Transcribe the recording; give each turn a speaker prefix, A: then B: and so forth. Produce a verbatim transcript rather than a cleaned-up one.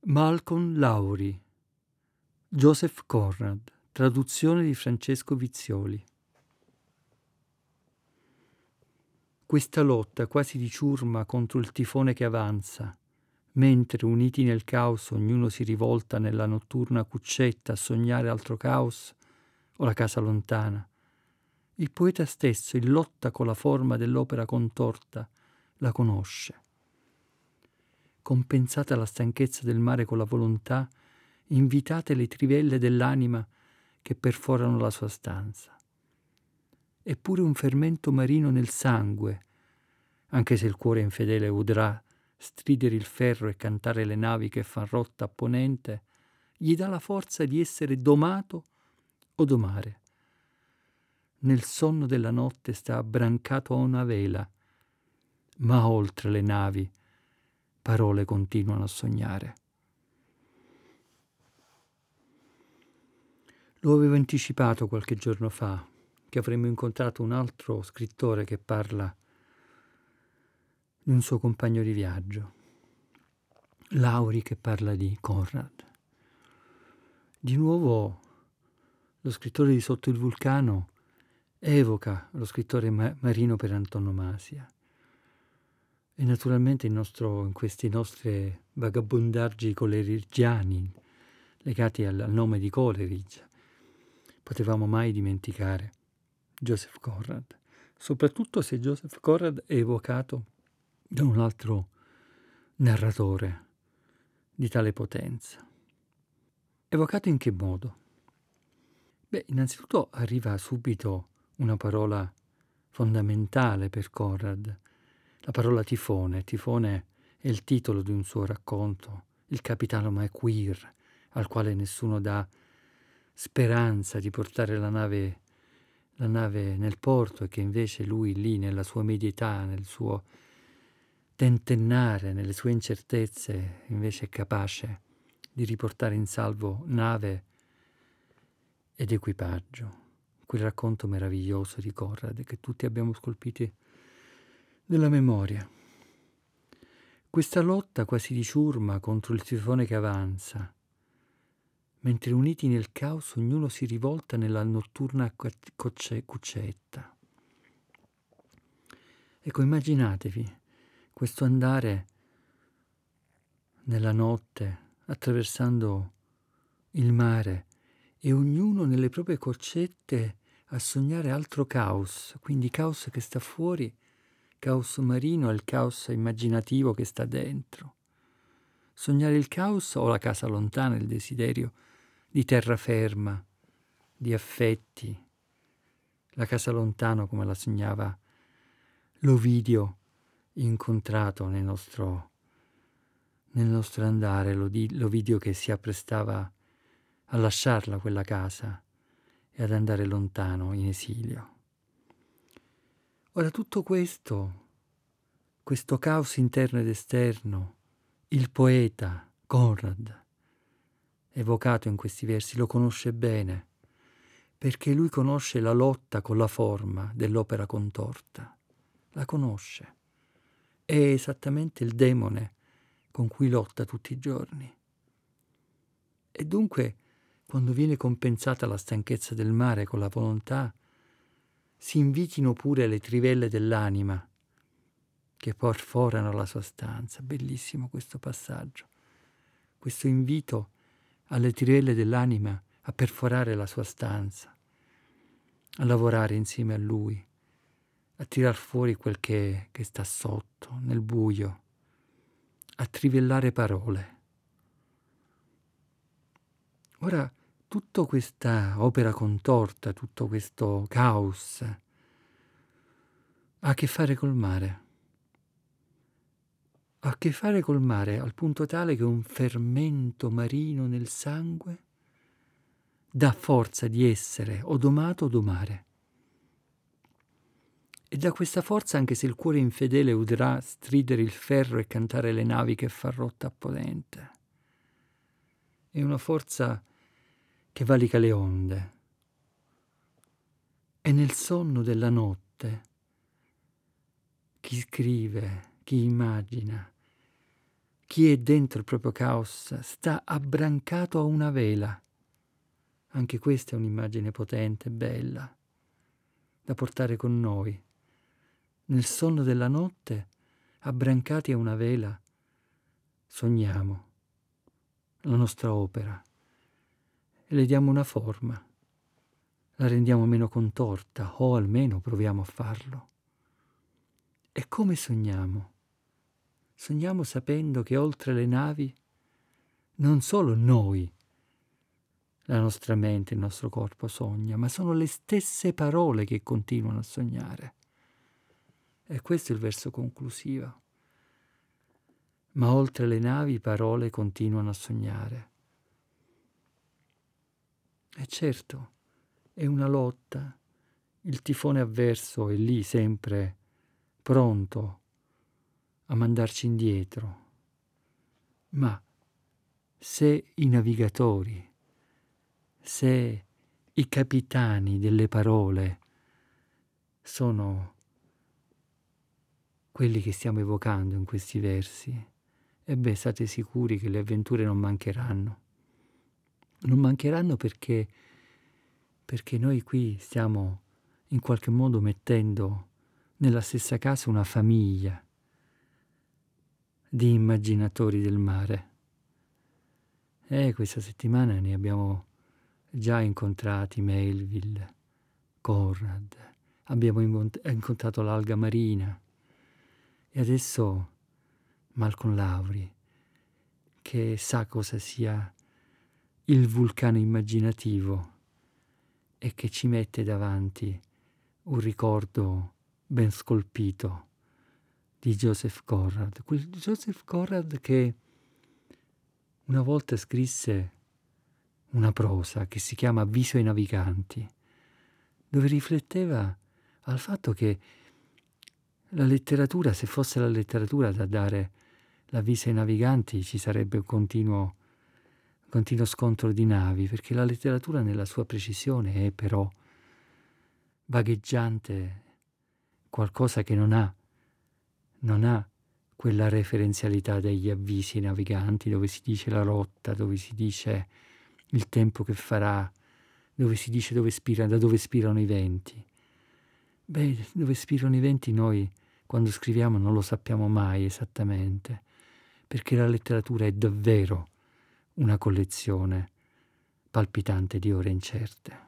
A: Malcolm Lowry, Joseph Conrad, traduzione di Francesco Vizioli. Questa lotta quasi di ciurma contro il tifone che avanza, mentre uniti nel caos ognuno si rivolta nella notturna cuccetta a sognare altro caos o la casa lontana. Il poeta stesso, in lotta con la forma dell'opera contorta, la conosce. Compensata la stanchezza del mare con la volontà, invitate le trivelle dell'anima che perforano la sua stanza. Eppure un fermento marino nel sangue, anche se il cuore infedele udrà stridere il ferro e cantare le navi che fan rotta a ponente, gli dà la forza di essere domato o domare. Nel sonno della notte sta abbrancato a una vela, ma oltre le navi parole continuano a sognare. Lo avevo anticipato qualche giorno fa, che avremmo incontrato un altro scrittore che parla di un suo compagno di viaggio, Lowry, che parla di Conrad. Di nuovo lo scrittore di Sotto il vulcano evoca lo scrittore ma- marino per antonomasia. E naturalmente il nostro, in questi nostri vagabondaggi coleridgiani legati al, al nome di Coleridge, potevamo mai dimenticare Joseph Conrad, soprattutto se Joseph Conrad è evocato da un altro narratore di tale potenza. Evocato in che modo? Beh, innanzitutto arriva subito una parola fondamentale per Conrad, la parola tifone. Tifone è il titolo di un suo racconto, Il capitano Maguire, al quale nessuno dà speranza di portare la nave, la nave nel porto, e che invece lui lì nella sua media età, nel suo tentennare, nelle sue incertezze, invece è capace di riportare in salvo nave ed equipaggio. Quel racconto meraviglioso di Conrad che tutti abbiamo scolpiti nella memoria. Questa lotta quasi di ciurma contro il tifone che avanza, mentre uniti nel caos ognuno si rivolta nella notturna cocce- cuccetta. Ecco, immaginatevi questo andare nella notte attraversando il mare e ognuno nelle proprie coccette a sognare altro caos, quindi caos che sta fuori, caos marino e il caos immaginativo che sta dentro. Sognare il caos o la casa lontana, il desiderio di terraferma, di affetti, la casa lontana come la sognava l'Ovidio incontrato nel nostro, nel nostro andare, l'Ovidio che si apprestava a lasciarla quella casa e ad andare lontano in esilio. Ora tutto questo, questo caos interno ed esterno, il poeta Conrad, evocato in questi versi, lo conosce bene, perché lui conosce la lotta con la forma dell'opera contorta, la conosce, è esattamente il demone con cui lotta tutti i giorni. E dunque, quando viene compensata la stanchezza del mare con la volontà, si invitino pure le trivelle dell'anima che perforano la sua stanza. Bellissimo questo passaggio, questo invito alle trivelle dell'anima a perforare la sua stanza, a lavorare insieme a lui, a tirar fuori quel che, che sta sotto, nel buio, a trivellare parole. Ora, tutta questa opera contorta, tutto questo caos, ha a che fare col mare. Ha a che fare col mare al punto tale che un fermento marino nel sangue dà forza di essere o domato o domare. E da questa forza, anche se il cuore infedele udrà stridere il ferro e cantare le navi che fa rotta a ponente. È una forza che valica le onde. E nel sonno della notte chi scrive, chi immagina, chi è dentro il proprio caos sta abbrancato a una vela. Anche questa è un'immagine potente, bella, da portare con noi. Nel sonno della notte, abbrancati a una vela, sogniamo la nostra opera e le diamo una forma, la rendiamo meno contorta o almeno proviamo a farlo. E come sogniamo? Sogniamo sapendo che oltre le navi non solo noi, la nostra mente, il nostro corpo sogna, ma sono le stesse parole che continuano a sognare. E questo è il verso conclusivo. Ma oltre le navi parole continuano a sognare. E certo, è una lotta. Il tifone avverso è lì sempre pronto a mandarci indietro. Ma se i navigatori, se i capitani delle parole sono quelli che stiamo evocando in questi versi, e beh, state sicuri che le avventure non mancheranno. Non mancheranno perché, perché noi qui stiamo in qualche modo mettendo nella stessa casa una famiglia di immaginatori del mare. E questa settimana ne abbiamo già incontrati Melville, Conrad, abbiamo incontrato l'alga marina e adesso Malcolm Lowry, che sa cosa sia il vulcano immaginativo e che ci mette davanti un ricordo ben scolpito di Joseph Conrad, quel Joseph Conrad che una volta scrisse una prosa che si chiama Avviso ai naviganti, dove rifletteva al fatto che la letteratura, se fosse la letteratura da dare l'avviso ai naviganti, ci sarebbe un continuo, continuo scontro di navi, perché la letteratura nella sua precisione è però vagheggiante, qualcosa che non ha, non ha quella referenzialità degli avvisi ai naviganti, dove si dice la rotta, dove si dice il tempo che farà, dove si dice dove spira, da dove spirano i venti. Beh, dove spirano i venti noi quando scriviamo non lo sappiamo mai esattamente, perché la letteratura è davvero una collezione palpitante di ore incerte.